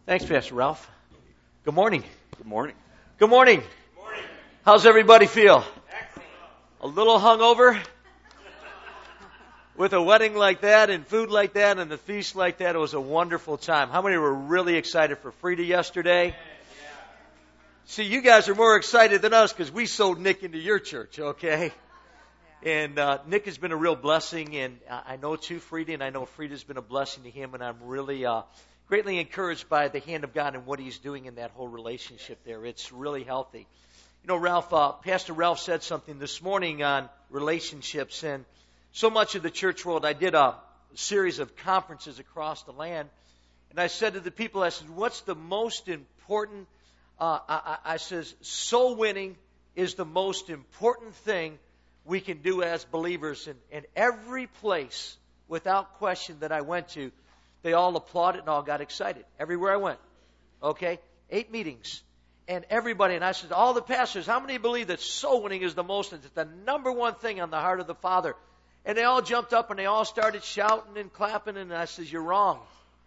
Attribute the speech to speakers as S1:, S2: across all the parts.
S1: Thanks, Pastor Ralph. Good morning.
S2: Good morning.
S1: Good morning.
S3: Good morning.
S1: How's everybody feel?
S3: Excellent.
S1: A little hungover? With a wedding like that and food like that and the feast like that, it was a wonderful time. How many were really excited for Frida yesterday?
S3: Yeah.
S1: See, you guys are more excited than us because we sold Nick into your church, okay? And Nick has been a real blessing, and I know too Frida, and I know Frida's been a blessing to him, and I'm really greatly encouraged by the hand of God and what He's doing in that whole relationship there. It's really healthy. You know, Pastor Ralph said something this morning on relationships, and so much of the church world, I did a series of conferences across the land, and I said to the people, I said, what's the most important, I says, soul winning is the most important thing we can do as believers. And every place, without question, that I went to, they all applauded and all got excited. Everywhere I went. Okay? 8 meetings. And everybody, and I said, all the pastors, how many believe that soul winning is the most, it's the number one thing on the heart of the Father? And they all jumped up and they all started shouting and clapping, and I said, you're wrong.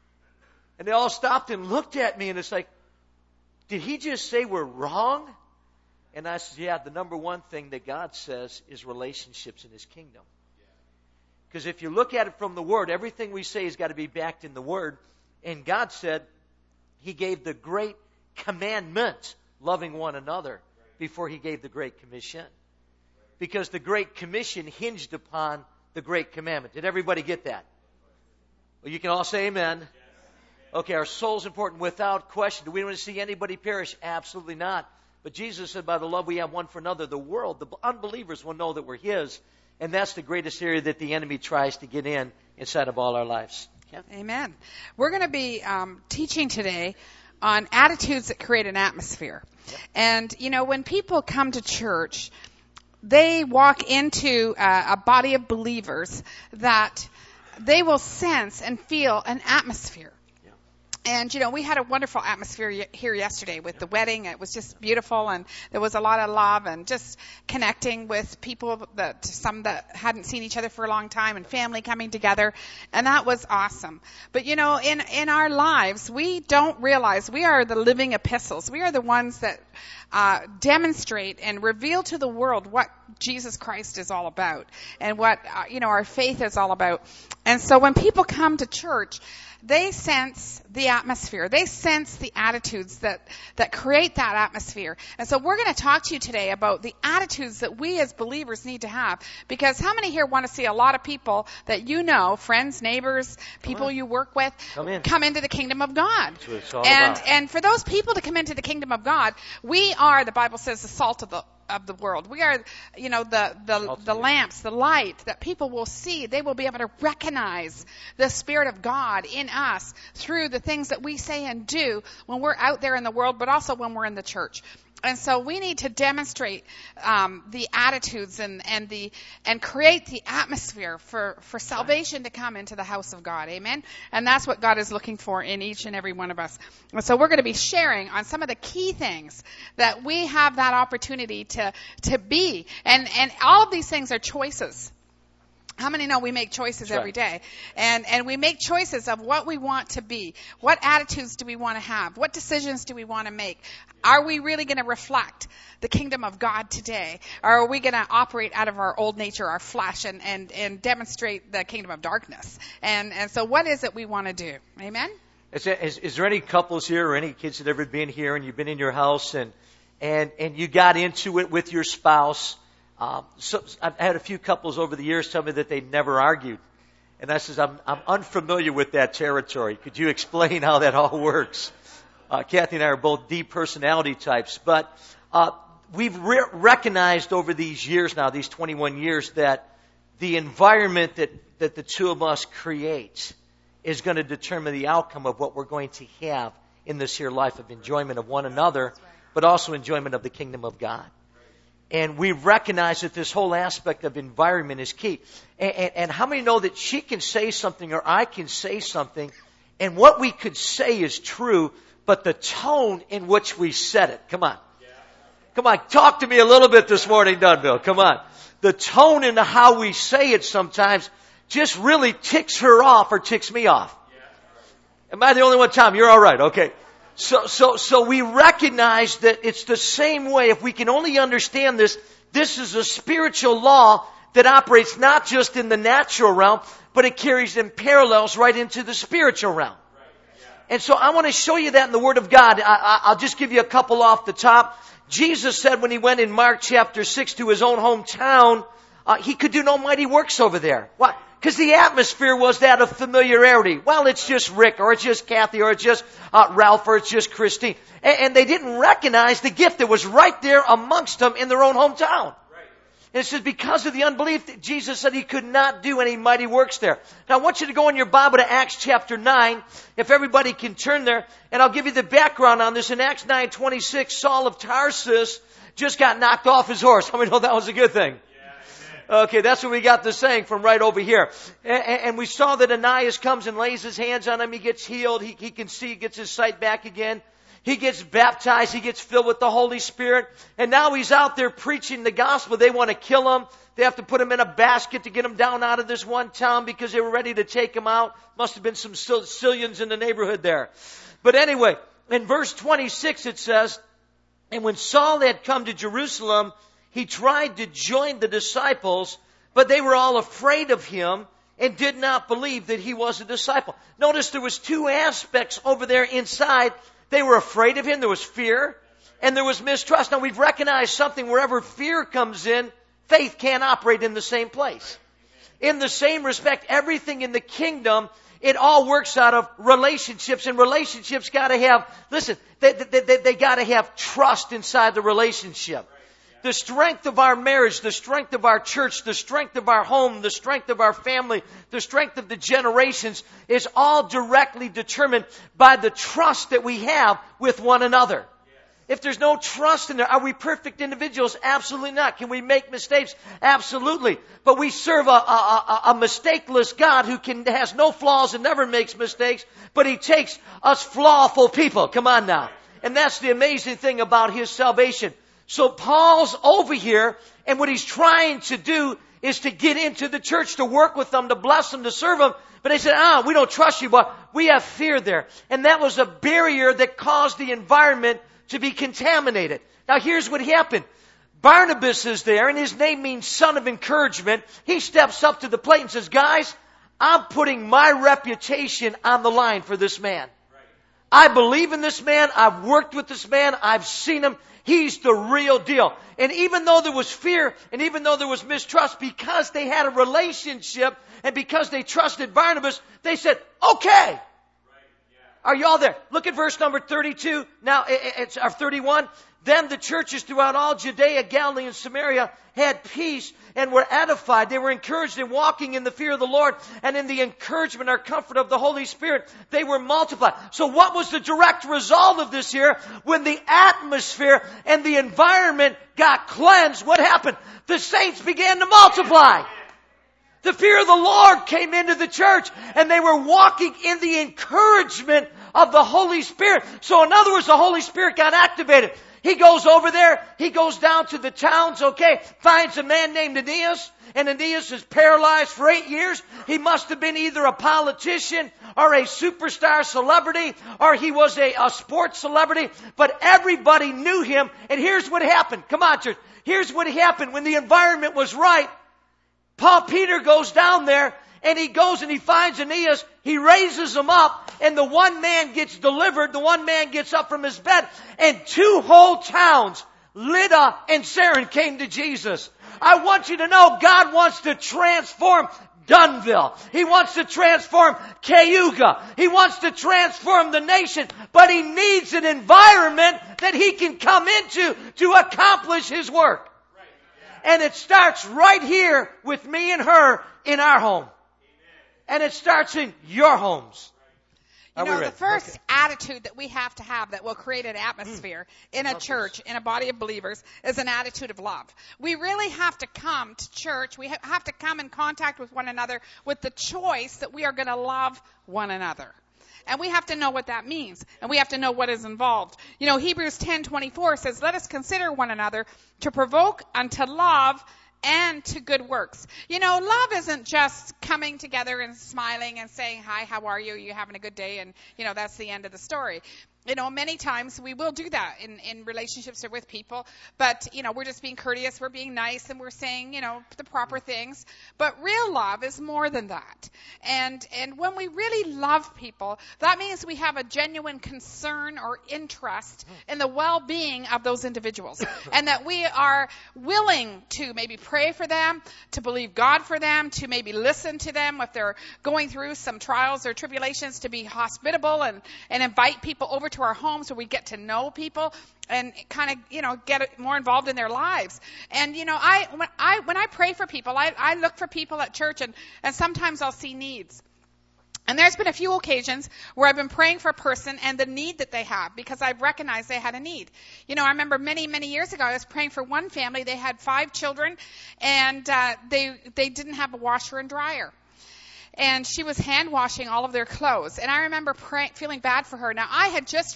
S1: And they all stopped and looked at me, and it's like, did he just say we're wrong? And I said, yeah, the number one thing that God says is relationships in His kingdom. Because if you look at it from the Word, everything we say has got to be backed in the Word. And God said He gave the great commandment, loving one another, before He gave the Great Commission. Because the Great Commission hinged upon the Great Commandment. Did everybody get that? Well, you can all say amen. Okay, our soul's important without question. Do we want to see anybody perish? Absolutely not. But Jesus said, by the love we have one for another, the world, the unbelievers will know that we're His. And that's the greatest area that the enemy tries to get inside of all our lives. Yeah.
S4: Amen. We're going to be teaching today on attitudes that create an atmosphere. Yep. And, you know, when people come to church, they walk into a body of believers that they will sense and feel an atmosphere. And, you know, we had a wonderful atmosphere here yesterday with the wedding. It was just beautiful, and there was a lot of love and just connecting with people, some that hadn't seen each other for a long time, and family coming together, and that was awesome. But, you know, in our lives, we don't realize we are the living epistles. We are the ones that demonstrate and reveal to the world what Jesus Christ is all about and what, our faith is all about. And so when people come to church, they sense the atmosphere. They sense the attitudes that create that atmosphere. And so we're going to talk to you today about the attitudes that we as believers need to have. Because how many here want to see a lot of people that you know, friends, neighbors, people you work with, come into the kingdom of God?
S1: That's what it's all about.
S4: And for those people to come into the kingdom of God, we are, the Bible says, the salt of the world. We are, the lamps, the light that people will see. They will be able to recognize the Spirit of God in us through the things that we say and do when we're out there in the world, but also when we're in the church. And so we need to demonstrate the attitudes and create the atmosphere for salvation to come into the house of God. Amen? And that's what God is looking for in each and every one of us. And so we're going to be sharing on some of the key things that we have that opportunity to be. And all of these things are choices. How many know we make choices every day? And we make choices of what we want to be. What attitudes do we want to have? What decisions do we want to make? Are we really going to reflect the kingdom of God today? Or are we going to operate out of our old nature, our flesh, and demonstrate the kingdom of darkness? And so what is it we want to do? Amen?
S1: Is there any couples here or any kids that have ever been here and you've been in your house and you got into it with your spouse? So I've had a few couples over the years tell me that they never argued. And I says, I'm unfamiliar with that territory. Could you explain how that all works? Kathy and I are both deep personality types. But we've recognized over these years now, these 21 years, that the environment that the two of us create is going to determine the outcome of what we're going to have in this here life of enjoyment of one another, but also enjoyment of the kingdom of God. And we recognize that this whole aspect of environment is key. And how many know that she can say something or I can say something, and what we could say is true, but the tone in which we said it. Come on. Come on, talk to me a little bit this morning, Dunville. Come on. The tone in how we say it sometimes just really ticks her off or ticks me off. Am I the only one, Tom? You're all right. Okay. So we recognize that it's the same way. If we can only understand this, this is a spiritual law that operates not just in the natural realm, but it carries in parallels right into the spiritual realm. And so I want to show you that in the Word of God. I'll just give you a couple off the top. Jesus said when he went in Mark chapter 6 to his own hometown, he could do no mighty works over there. Why? Because the atmosphere was that of familiarity. Well, it's just Rick, or it's just Kathy, or it's just Ralph, or it's just Christine. And they didn't recognize the gift that was right there amongst them in their own hometown. And it says because of the unbelief, Jesus said he could not do any mighty works there. Now I want you to go in your Bible to Acts chapter 9, if everybody can turn there, and I'll give you the background on this. In Acts 9:26, Saul of Tarsus just got knocked off his horse. How many know that was a good thing? Okay, that's where we got the saying from right over here. And we saw that Ananias comes and lays his hands on him. He gets healed. He can see, gets his sight back again. He gets baptized. He gets filled with the Holy Spirit. And now he's out there preaching the gospel. They want to kill him. They have to put him in a basket to get him down out of this one town because they were ready to take him out. Must have been some Sicilians in the neighborhood there. But anyway, in verse 26 it says, and when Saul had come to Jerusalem, he tried to join the disciples, but they were all afraid of him and did not believe that he was a disciple. Notice there was two aspects over there inside. They were afraid of him. There was fear and there was mistrust. Now we've recognized something. Wherever fear comes in, faith can't operate in the same place. In the same respect, everything in the kingdom, it all works out of relationships, and relationships got to have, listen, they got to have trust inside the relationship. The strength of our marriage, the strength of our church, the strength of our home, the strength of our family, the strength of the generations is all directly determined by the trust that we have with one another. If there's no trust in there, are we perfect individuals? Absolutely not. Can we make mistakes? Absolutely. But we serve a mistakeless God who has no flaws and never makes mistakes, but He takes us flawful people. Come on now. And that's the amazing thing about His salvation. So Paul's over here, and what he's trying to do is to get into the church, to work with them, to bless them, to serve them. But they said, we don't trust you, but we have fear there. And that was a barrier that caused the environment to be contaminated. Now here's what happened. Barnabas is there, and his name means son of encouragement. He steps up to the plate and says, guys, I'm putting my reputation on the line for this man. I believe in this man. I've worked with this man. I've seen him. He's the real deal. And even though there was fear and even though there was mistrust, because they had a relationship and because they trusted Barnabas, they said, okay. Are you all there? Look at verse number 32. Now, it's 31. Then the churches throughout all Judea, Galilee, and Samaria had peace and were edified. They were encouraged in walking in the fear of the Lord, and in the encouragement or comfort of the Holy Spirit, they were multiplied. So what was the direct result of this here? When the atmosphere and the environment got cleansed, what happened? The saints began to multiply. The fear of the Lord came into the church, and they were walking in the encouragement of the Holy Spirit. So in other words, the Holy Spirit got activated. He goes over there. He goes down to the towns, finds a man named Aeneas. And Aeneas is paralyzed for 8 years. He must have been either a politician or a superstar celebrity, or he was a sports celebrity. But everybody knew him. And here's what happened. Come on, church. Here's what happened when the environment was right. Peter goes down there, and he goes and he finds Aeneas. He raises him up, and the one man gets delivered. The one man gets up from his bed, and 2 whole towns, Lydda and Saron, came to Jesus. I want you to know God wants to transform Dunville. He wants to transform Cayuga. He wants to transform the nation, but He needs an environment that He can come into to accomplish His work. And it starts right here with me and her in our home. And it starts in your homes.
S4: You know, the first attitude that we have to have that will create an atmosphere in a church, in a body of believers, is an attitude of love. We really have to come to church. We have to come in contact with one another with the choice that we are going to love one another. And we have to know what that means. And we have to know what is involved. You know, Hebrews 10:24 says, let us consider one another to provoke unto love and to good works. You know, love isn't just coming together and smiling and saying, hi, how are you? Are you having a good day? And, you know, that's the end of the story. Many times we will do that in relationships or with people, but, we're just being courteous, we're being nice, and we're saying, the proper things. But real love is more than that. And when we really love people, that means we have a genuine concern or interest in the well-being of those individuals. And that we are willing to maybe pray for them, to believe God for them, to maybe listen to them if they're going through some trials or tribulations, to be hospitable and invite people over to our homes where we get to know people and kind of, get more involved in their lives. And, when I pray for people, I look for people at church and sometimes I'll see needs. And there's been a few occasions where I've been praying for a person and the need that they have because I've recognized they had a need. I remember many, many years ago, I was praying for one family. They had 5 children and they didn't have a washer and dryer. And she was hand washing all of their clothes. And I remember feeling bad for her. Now, I had just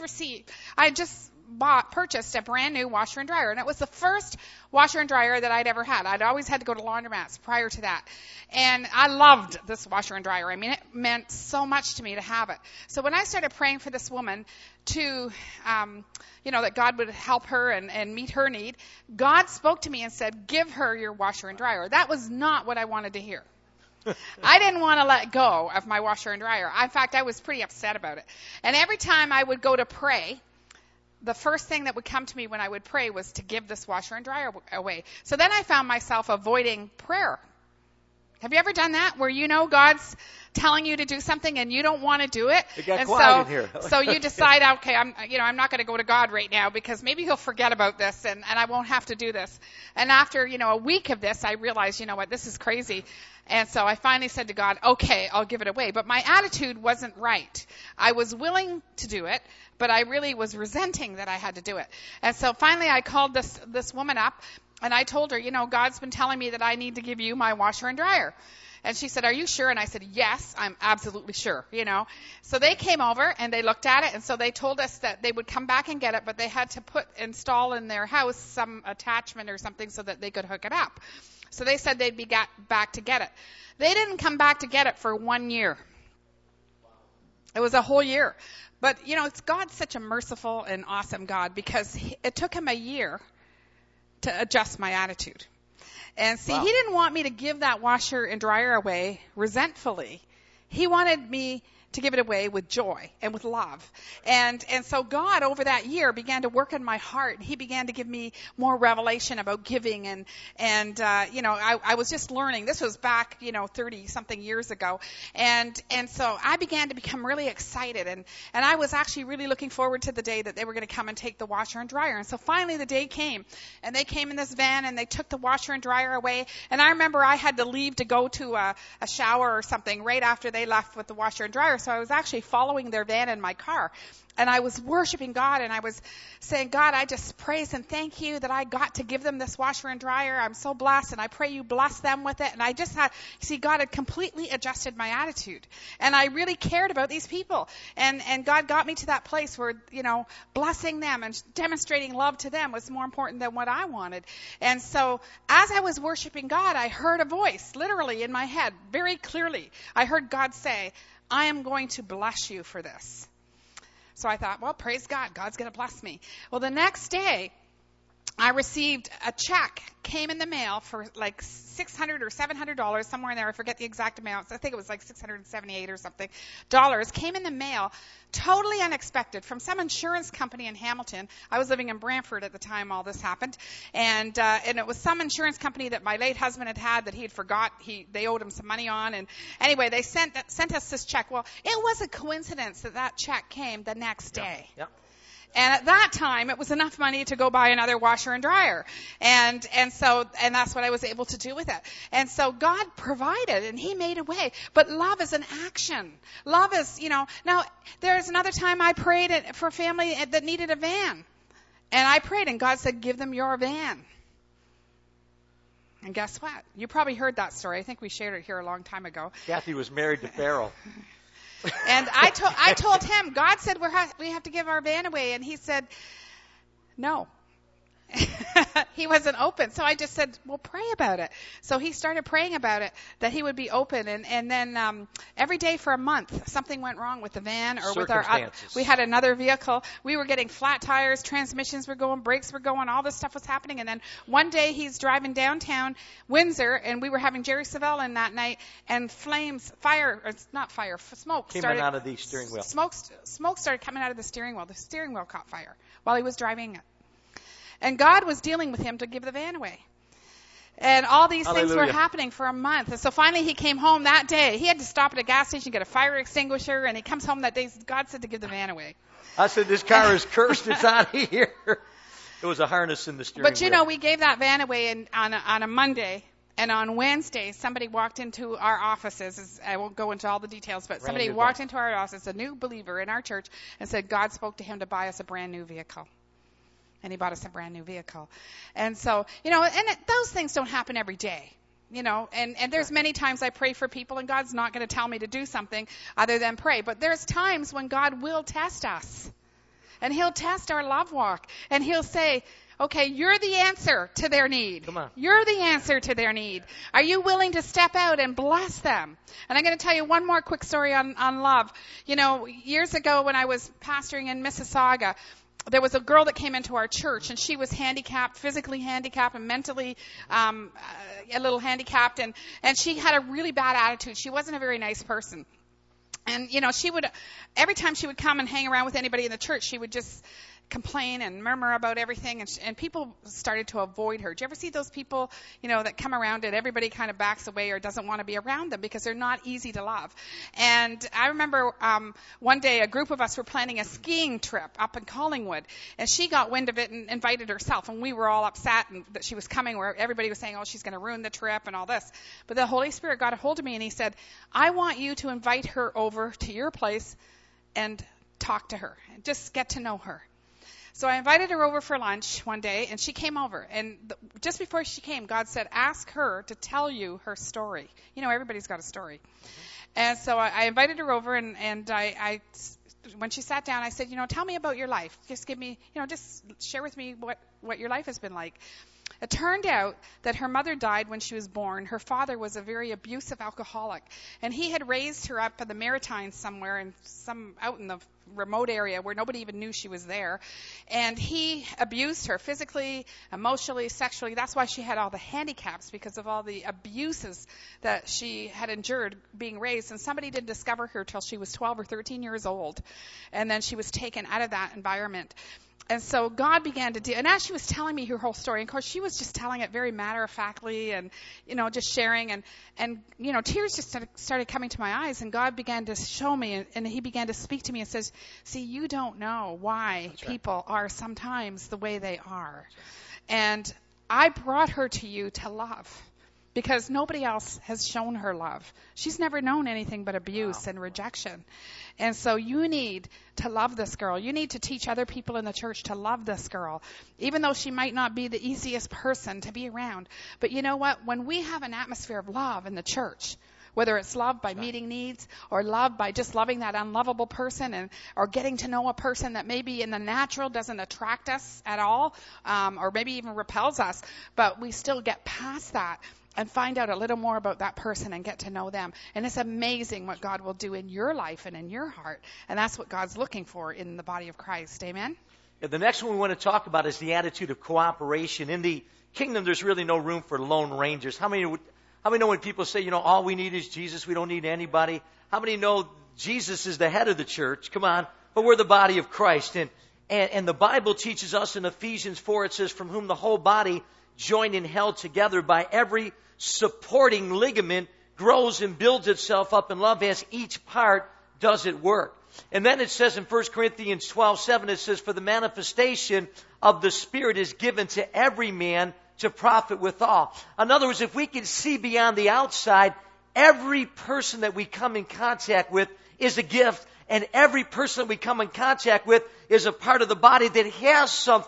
S4: purchased a brand new washer and dryer. And it was the first washer and dryer that I'd ever had. I'd always had to go to laundromats prior to that. And I loved this washer and dryer. I mean, it meant so much to me to have it. So when I started praying for this woman to, that God would help her and meet her need, God spoke to me and said, give her your washer and dryer. That was not what I wanted to hear. I didn't want to let go of my washer and dryer. In fact, I was pretty upset about it. And every time I would go to pray, the first thing that would come to me when I would pray was to give this washer and dryer away. So then I found myself avoiding prayer. Have you ever done that where God's telling you to do something and you don't want to do it?
S1: It got quiet in here.
S4: So you decide, okay, I'm not going to go to God right now because maybe he'll forget about this and I won't have to do this. And after, a week of this, I realized, this is crazy. And so I finally said to God, okay, I'll give it away. But my attitude wasn't right. I was willing to do it, but I really was resenting that I had to do it. And so finally I called this woman up and I told her, God's been telling me that I need to give you my washer and dryer. And she said, are you sure? And I said, yes, I'm absolutely sure, So they came over and they looked at it. And so they told us that they would come back and get it, but they had to install in their house some attachment or something so that they could hook it up. So they said they'd be back to get it. They didn't come back to get it for 1 year. It was a whole year. But, God's such a merciful and awesome God because it took him a year to adjust my attitude. And see, He didn't want me to give that washer and dryer away resentfully. He wanted me to give it away with joy and with love. And so God over that year began to work in my heart. He began to give me more revelation about giving and I was just learning. This was back, 30 something years ago. And so I began to become really excited and I was actually really looking forward to the day that they were going to come and take the washer and dryer. And so finally the day came and they came in this van and they took the washer and dryer away. And I remember I had to leave to go to a shower or something right after they left with the washer and dryer. So I was actually following their van in my car. And I was worshiping God and I was saying, God, I just praise and thank you that I got to give them this washer and dryer. I'm so blessed and I pray you bless them with it. And I just God had completely adjusted my attitude. And I really cared about these people. And God got me to that place where, blessing them and demonstrating love to them was more important than what I wanted. And so as I was worshiping God, I heard a voice literally in my head very clearly. I heard God say, I am going to bless you for this. So I thought, well, praise God. God's going to bless me. Well, the next day, I received a check, came in the mail for like $600 or $700, somewhere in there. I forget the exact amount. I think it was like $678 or something. Came in the mail, totally unexpected, from some insurance company in Hamilton. I was living in Brantford at the time all this happened. And it was some insurance company that my late husband had that he had forgot. They owed him some money on. And anyway, they sent us this check. Well, it was a coincidence that check came the next day.
S1: Yeah.
S4: And at that time, it was enough money to go buy another washer and dryer. And that's what I was able to do with it. And so God provided and He made a way. But love is an action. Love is, now there's another time I prayed for a family that needed a van. And I prayed and God said, give them your van. And guess what? You probably heard that story. I think we shared it here a long time ago.
S1: Kathy was married to Pharaoh.
S4: And I told him, God said we have to give our van away. And he said, no. he wasn't open. So I just said, well, pray about it. So he started praying about it, that he would be open. And then every day for a month, something went wrong with the van or with our, we had another vehicle. We were getting flat tires, transmissions were going, brakes were going, all this stuff was happening. And then one day he's driving downtown Windsor, and we were having Jerry Savelle in that night, and smoke
S1: came out of the steering wheel.
S4: Smoke started coming out of the steering wheel. The steering wheel caught fire while he was driving it. And God was dealing with him to give the van away. And all these things were happening for a month. And so finally he came home that day. He had to stop at a gas station, get a fire extinguisher, and he comes home that day. God said to give the van away.
S1: I said, this car is cursed. It's out of here. It was a harness in the steering wheel.
S4: But, you know, we gave that van away on a Monday. And on Wednesday, somebody walked into our offices. I won't go into all the details, but somebody walked into our office, a new believer in our church, and said God spoke to him to buy us a brand new vehicle. And he bought us a brand new vehicle. And so, you know, and those things don't happen every day, you know, and there's many times I pray for people and God's not going to tell me to do something other than pray. But there's times when God will test us, and he'll test our love walk, and he'll say, okay, you're the answer to their need.
S1: Come on.
S4: You're the answer to their need. Are you willing to step out and bless them? And I'm going to tell you one more quick story on love. You know, years ago when I was pastoring in Mississauga, there was a girl that came into our church, and she was handicapped, physically handicapped and mentally a little handicapped, and she had a really bad attitude. She wasn't a very nice person. And, you know, every time she would come and hang around with anybody in the church, she would just complain and murmur about everything, and people started to avoid her. Do you ever see those people, you know, that come around and everybody kind of backs away or doesn't want to be around them because they're not easy to love? And I remember one day a group of us were planning a skiing trip up in Collingwood, and she got wind of it and invited herself, and we were all upset that she was coming, where everybody was saying, oh, she's going to ruin the trip and all this. But the Holy Spirit got a hold of me, and he said, I want you to invite her over to your place and talk to her and just get to know her. So I invited her over for lunch one day, and she came over. And just before she came, God said, ask her to tell you her story. You know, everybody's got a story. And so I invited her over, and I when she sat down, I said, you know, tell me about your life. Just give me, you know, just share with me what your life has been like. It turned out that her mother died when she was born. Her father was a very abusive alcoholic, and he had raised her up in the Maritimes somewhere, out in the remote area where nobody even knew she was there. And he abused her physically, emotionally, sexually. That's why she had all the handicaps, because of all the abuses that she had endured being raised. And somebody didn't discover her till she was 12 or 13 years old. And then she was taken out of that environment. And so God began to do, and as she was telling me her whole story, and of course she was just telling it very matter-of-factly and, you know, just sharing, and you know, tears just started coming to my eyes, and God began to show me, and he began to speak to me and says, see, you don't know why people are sometimes the way they are. And I brought her to you to love, because nobody else has shown her love. She's never known anything but abuse and rejection. And so you need to love this girl. You need to teach other people in the church to love this girl, even though she might not be the easiest person to be around. But you know what? When we have an atmosphere of love in the church, whether it's love by meeting needs, or love by just loving that unlovable person, or getting to know a person that maybe in the natural doesn't attract us at all, or maybe even repels us, but we still get past that and find out a little more about that person and get to know them. And it's amazing what God will do in your life and in your heart. And that's what God's looking for in the body of Christ. Amen?
S1: Yeah, the next one we want to talk about is the attitude of cooperation. In the kingdom, there's really no room for lone rangers. How many know when people say, you know, all we need is Jesus, we don't need anybody? How many know Jesus is the head of the church? Come on. But we're the body of Christ. And the Bible teaches us in Ephesians 4, it says, from whom the whole body, joined and held together by every supporting ligament, grows and builds itself up in love as each part does its work. And then it says in 1 Corinthians 12:7, it says, for the manifestation of the Spirit is given to every man to profit withal. In other words, if we can see beyond the outside, every person that we come in contact with is a gift, and every person that we come in contact with is a part of the body that has something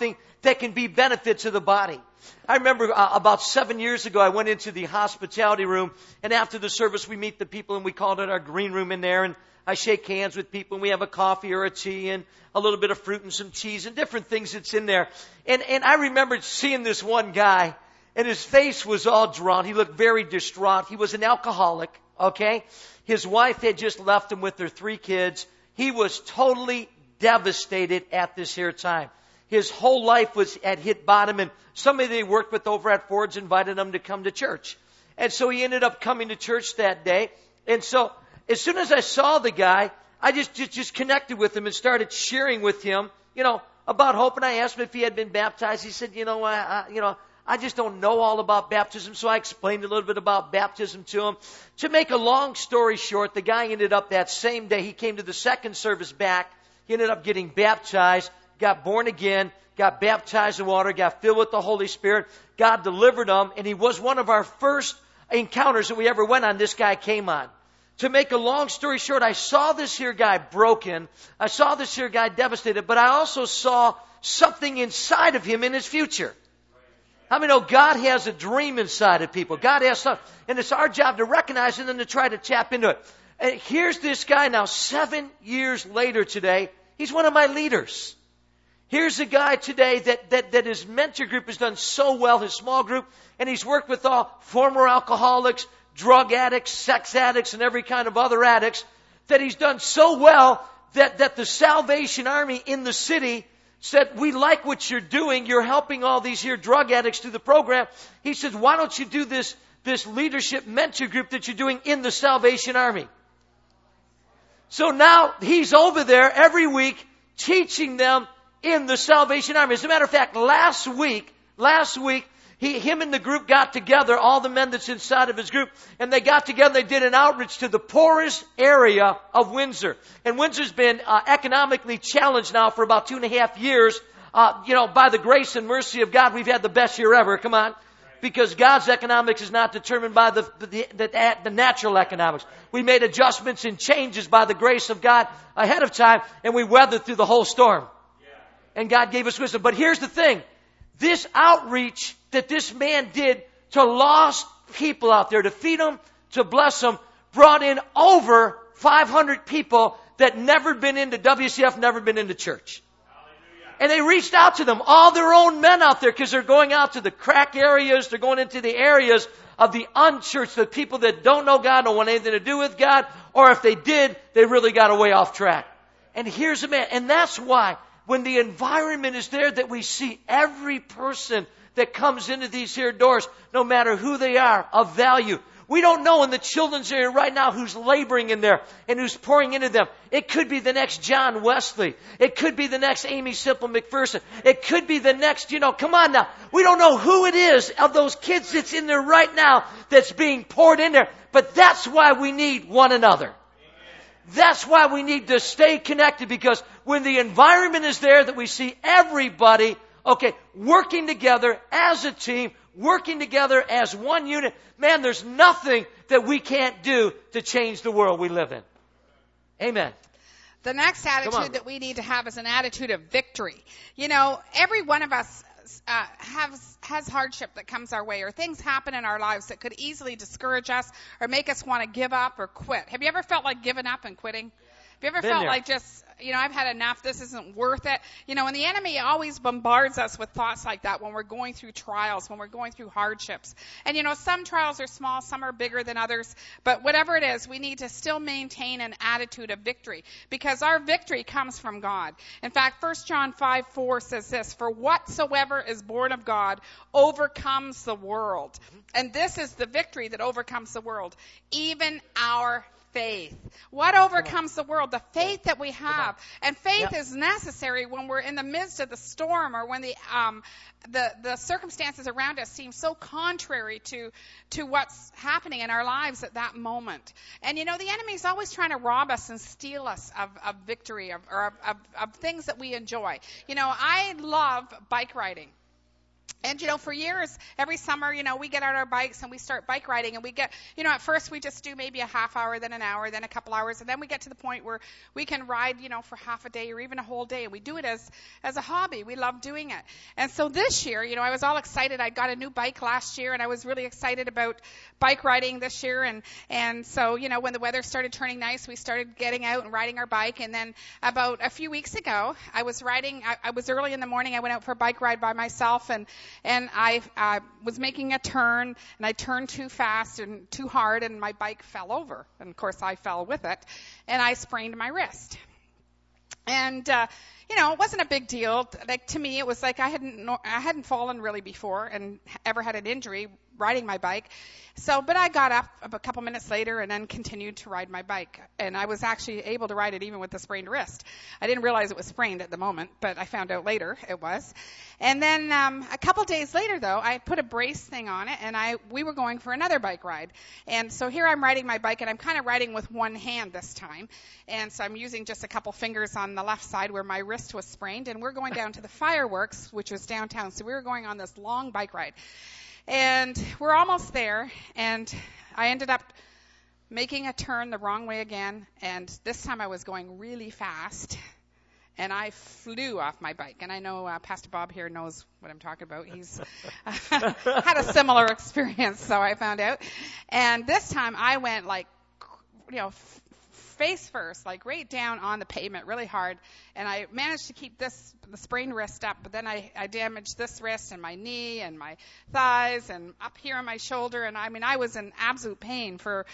S1: that can be benefit to the body. I remember about 7 years ago, I went into the hospitality room, and after the service, we meet the people, and we called it our green room in there, and I shake hands with people, and we have a coffee or a tea and a little bit of fruit and some cheese and different things that's in there. And I remember seeing this one guy, and his face was all drawn. He looked very distraught. He was an alcoholic, okay? His wife had just left him with their 3 kids. He was totally devastated at this here time. His whole life had hit bottom, and somebody they worked with over at Ford's invited him to come to church. And so he ended up coming to church that day. And so as soon as I saw the guy, I just connected with him and started sharing with him, about hope. And I asked him if he had been baptized. He said, I just don't know all about baptism. So I explained a little bit about baptism to him. To make a long story short, the guy ended up that same day, he came to the second service back. He ended up getting baptized, got born again, got baptized in water, got filled with the Holy Spirit. God delivered him, and he was one of our first encounters that we ever went on. This guy came on. To make a long story short, I saw this here guy broken. I saw this here guy devastated, but I also saw something inside of him in his future. How many know God has a dream inside of people? God has something, and it's our job to recognize it and then to try to tap into it. And here's this guy now, 7 years later today. He's one of my leaders. Here's a guy today that his mentor group has done so well, his small group, and he's worked with all former alcoholics, drug addicts, sex addicts, and every kind of other addicts, that he's done so well that the Salvation Army in the city said, we like what you're doing. You're helping all these here drug addicts through the program. He says, why don't you do this leadership mentor group that you're doing in the Salvation Army? So now he's over there every week teaching them in the Salvation Army. As a matter of fact, last week, him and the group got together, all the men that's inside of his group, and they got together, they did an outreach to the poorest area of Windsor. And Windsor's been economically challenged now for about 2.5 years. By the grace and mercy of God, we've had the best year ever. Come on. Because God's economics is not determined by the natural economics. We made adjustments and changes by the grace of God ahead of time, and we weathered through the whole storm. And God gave us wisdom. But here's the thing. This outreach that this man did to lost people out there, to feed them, to bless them, brought in over 500 people that never been into WCF, never been into church. And they reached out to them, all their own men out there, because they're going out to the crack areas, they're going into the areas of the unchurched, the people that don't know God, don't want anything to do with God, or if they did, they really got away off track. And here's a man, and that's why when the environment is there that we see every person that comes into these here doors, no matter who they are, of value. We don't know in the children's area right now who's laboring in there and who's pouring into them. It could be the next John Wesley. It could be the next Amy Simple McPherson. It could be the next, come on now. We don't know who it is of those kids that's in there right now that's being poured in there. But that's why we need one another. That's why we need to stay connected, because when the environment is there that we see everybody, working together as a team, working together as one unit, man, there's nothing that we can't do to change the world we live in. Amen.
S4: The next attitude that we need to have is an attitude of victory. Every one of us has hardship that comes our way, or things happen in our lives that could easily discourage us or make us want to give up or quit. Have you ever felt like giving up and quitting? Have you ever felt like just, I've had enough, this isn't worth it? And the enemy always bombards us with thoughts like that when we're going through trials, when we're going through hardships. And, some trials are small, some are bigger than others. But whatever it is, we need to still maintain an attitude of victory, because our victory comes from God. In fact, 1 John 5:4 says this, "For whatsoever is born of God overcomes the world. And this is the victory that overcomes the world, even our faith." What overcomes the world? The faith that we have. And faith is necessary when we're in the midst of the storm, or when the circumstances around us seem so contrary to what's happening in our lives at that moment. And the enemy's always trying to rob us and steal us of victory, of things that we enjoy. I love bike riding. And, for years, every summer, we get out our bikes and we start bike riding, and we get, at first we just do maybe a half hour, then an hour, then a couple hours, and then we get to the point where we can ride, for half a day or even a whole day. And we do it as a hobby. We love doing it. And so this year, I was all excited. I got a new bike last year, and I was really excited about bike riding this year. And so, when the weather started turning nice, we started getting out and riding our bike. And then about a few weeks ago, I was riding, I was early in the morning. I went out for a bike ride by myself, and I was making a turn, and I turned too fast and too hard, and my bike fell over. And, of course, I fell with it, and I sprained my wrist. And, it wasn't a big deal. Like, to me, it was like I hadn't fallen really before and ever had an injury riding my bike. So, but I got up a couple minutes later and then continued to ride my bike. And I was actually able to ride it even with the sprained wrist. I didn't realize it was sprained at the moment, but I found out later it was. And then a couple days later, though, I put a brace thing on it, and we were going for another bike ride. And so here I'm riding my bike, and I'm kind of riding with one hand this time. And so I'm using just a couple fingers on the left side where my wrist was sprained. And we're going down to the fireworks, which was downtown. So we were going on this long bike ride. And we're almost there, and I ended up making a turn the wrong way again, and this time I was going really fast, and I flew off my bike. And I know Pastor Bob here knows what I'm talking about. He's had a similar experience, so I found out. And this time I went face first, like right down on the pavement really hard. And I managed to keep the sprained wrist up, but then I damaged this wrist and my knee and my thighs and up here on my shoulder. And I was in absolute pain for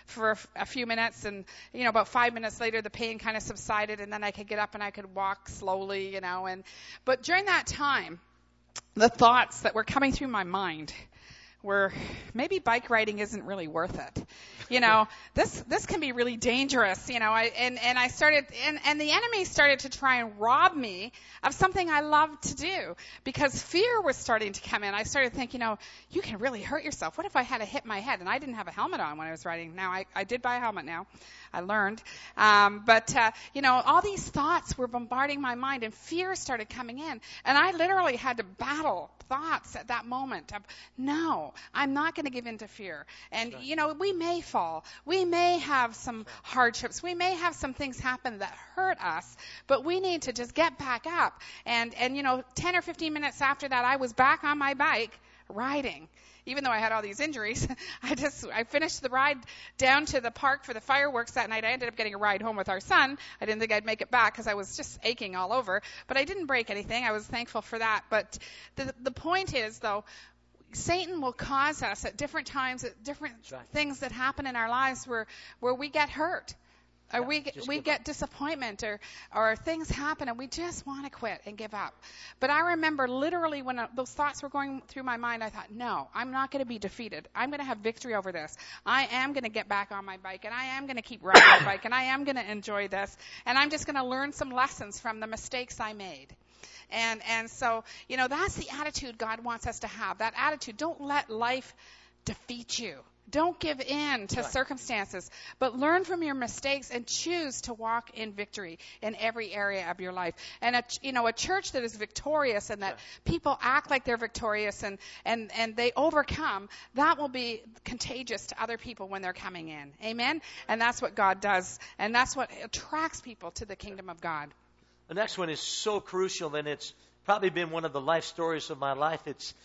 S4: a few minutes. And, about 5 minutes later, the pain kind of subsided, and then I could get up and I could walk slowly, but during that time, the thoughts that were coming through my mind where maybe bike riding isn't really worth it. This can be really dangerous, and I started, and the enemy started to try and rob me of something I love to do, because fear was starting to come in. I started thinking, you can really hurt yourself. What if I had hit my head? And I didn't have a helmet on when I was riding. Now I did buy a helmet now. I learned. But all these thoughts were bombarding my mind, and fear started coming in. And I literally had to battle thoughts at that moment of, no, I'm not going to give in to fear. And, we may fall. We may have some hardships. We may have some things happen that hurt us, but we need to just get back up. And 10 or 15 minutes after that, I was back on my bike riding. Even though I had all these injuries, I finished the ride down to the park for the fireworks that night. I ended up getting a ride home with our son. I didn't think I'd make it back because I was just aching all over. But I didn't break anything. I was thankful for that. But the point is, though, Satan will cause us at different times, at different things that happen in our lives where we get hurt. Or we get disappointment, or things happen and we just want to quit and give up. But I remember literally when those thoughts were going through my mind, I thought, no, I'm not going to be defeated. I'm going to have victory over this. I am going to get back on my bike, and I am going to keep riding my bike, and I am going to enjoy this. And I'm just going to learn some lessons from the mistakes I made. And so, that's the attitude God wants us to have. That attitude, don't let life defeat you. Don't give in to circumstances, but learn from your mistakes and choose to walk in victory in every area of your life. And a church that is victorious and that people act like they're victorious and they overcome, that will be contagious to other people when they're coming in. Amen? And that's what God does. And that's what attracts people to the kingdom of God.
S1: The next one is so crucial, and it's probably been one of the life stories of my life.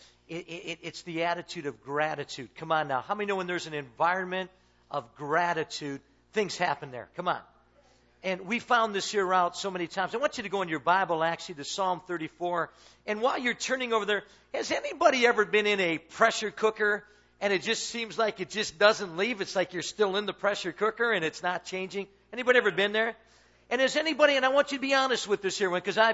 S1: It's the attitude of gratitude. Come on now. How many know when there's an environment of gratitude, things happen there? Come on. And we found this here out so many times. I want you to go in your Bible, actually, to Psalm 34. And while you're turning over there, has anybody ever been in a pressure cooker and it just seems like it just doesn't leave? It's like you're still in the pressure cooker and it's not changing. Anybody ever been there? And has anybody, and I want you to be honest with this here one, because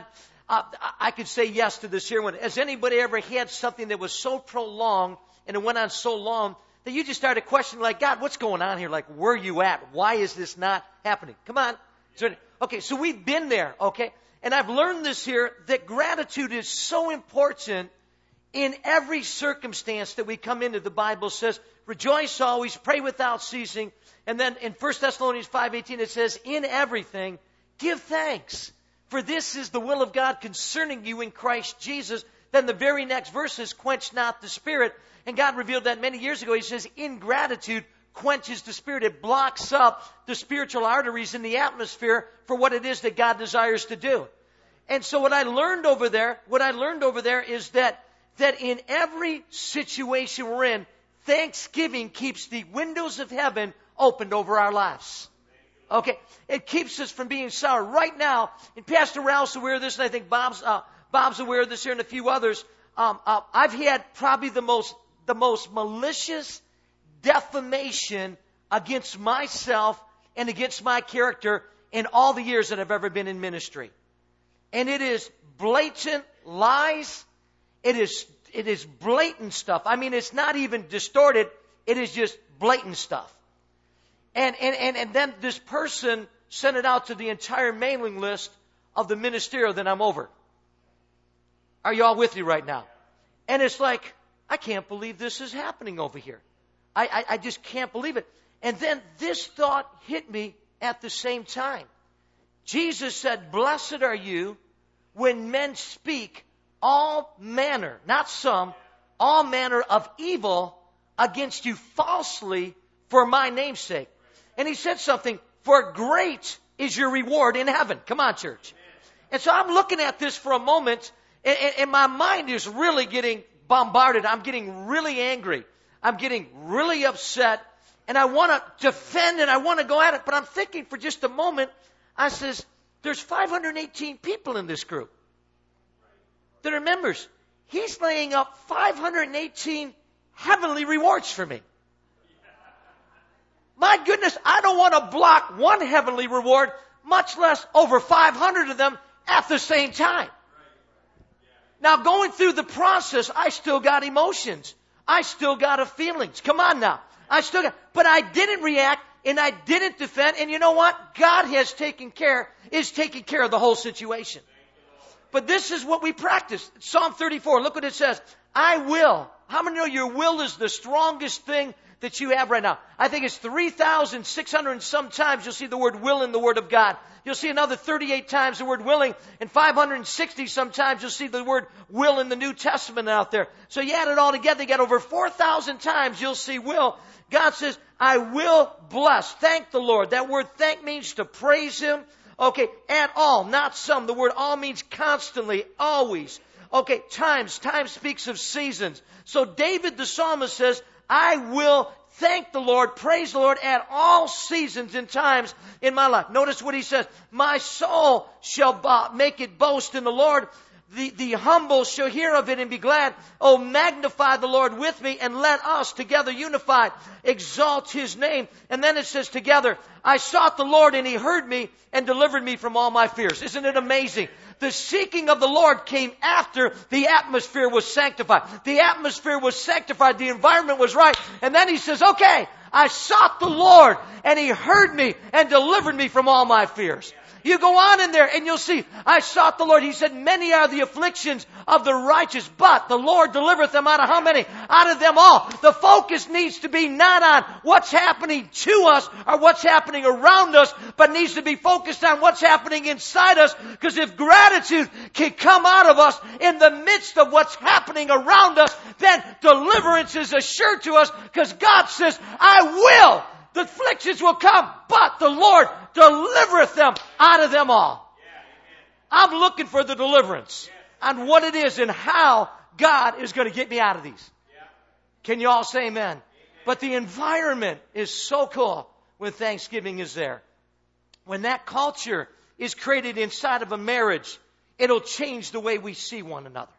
S1: I could say yes to this here one. Has anybody ever had something that was so prolonged and it went on so long that you just started questioning, like, God, what's going on here? Like, where are you at? Why is this not happening? Come on. Okay, so we've been there, okay? And I've learned this here, that gratitude is so important in every circumstance that we come into. The Bible says, rejoice always, pray without ceasing. And then in 1 Thessalonians 5:18 it says, in everything, give thanks. For this is the will of God concerning you in Christ Jesus. then the very next verse is, quench not the Spirit. And God revealed that many years ago. He says, ingratitude quenches the Spirit. It blocks up the spiritual arteries in the atmosphere for what it is that God desires to do. And so what I learned over there is that in every situation we're in, thanksgiving keeps the windows of heaven opened over our lives. Okay, it keeps us from being sour. Right now, and Pastor Ralph's aware of this, and I think Bob's aware of this here, and a few others. I've had probably the most malicious defamation against myself and against my character in all the years that I've ever been in ministry. And it is blatant lies. It is blatant stuff. I mean, it's not even distorted. It is just blatant stuff. And then this person sent it out to the entire mailing list of the ministerial that I'm over. Are you all with me right now? And it's like, I can't believe this is happening over here. I just can't believe it. And then this thought hit me at the same time. Jesus said, blessed are you when men speak all manner, not some, all manner of evil against you falsely for my name's sake. And he said something, for great is your reward in heaven. Come on, church. And so I'm looking at this for a moment, and my mind is really getting bombarded. I'm getting really angry. I'm getting really upset. And I want to defend and I want to go at it. But I'm thinking for just a moment, I says, there's 518 people in this group that are members. He's laying up 518 heavenly rewards for me. My goodness, I don't want to block one heavenly reward, much less over 500 of them at the same time. Now, going through the process, I still got emotions. I still got feelings. Come on now. But I didn't react and I didn't defend. And you know what? God is taking care of the whole situation. But this is what we practice. Psalm 34, look what it says. I will. How many know your will is the strongest thing that you have right now? I think it's 3,600 and some times you'll see the word will in the Word of God. You'll see another 38 times the word willing, and 560 sometimes you'll see the word will in the New Testament out there. So you add it all together, you got over 4,000 times you'll see will. God says, I will bless. Thank the Lord. That word thank means to praise Him. Okay, at all, not some. The word all means constantly, always. Okay, times. Time speaks of seasons. So David the psalmist says, I will thank the Lord, praise the Lord at all seasons and times in my life. Notice what he says. My soul shall make it boast in the Lord. The humble shall hear of it and be glad. Oh, magnify the Lord with me and let us together unified exalt His name. And then it says together, I sought the Lord and He heard me and delivered me from all my fears. Isn't it amazing? The seeking of the Lord came after the atmosphere was sanctified. The atmosphere was sanctified. The environment was right. And then he says, okay, I sought the Lord and He heard me and delivered me from all my fears. You go on in there and you'll see, I sought the Lord. He said, many are the afflictions of the righteous, but the Lord delivereth them out of how many? Out of them all. The focus needs to be not on what's happening to us or what's happening around us, but needs to be focused on what's happening inside us. Because if gratitude can come out of us in the midst of what's happening around us, then deliverance is assured to us, because God says, I will. The afflictions will come, but the Lord delivereth them out of them all. I'm looking for the deliverance on what it is and how God is going to get me out of these. Can you all say amen? But the environment is so cool when Thanksgiving is there. When that culture is created inside of a marriage, it'll change the way we see one another.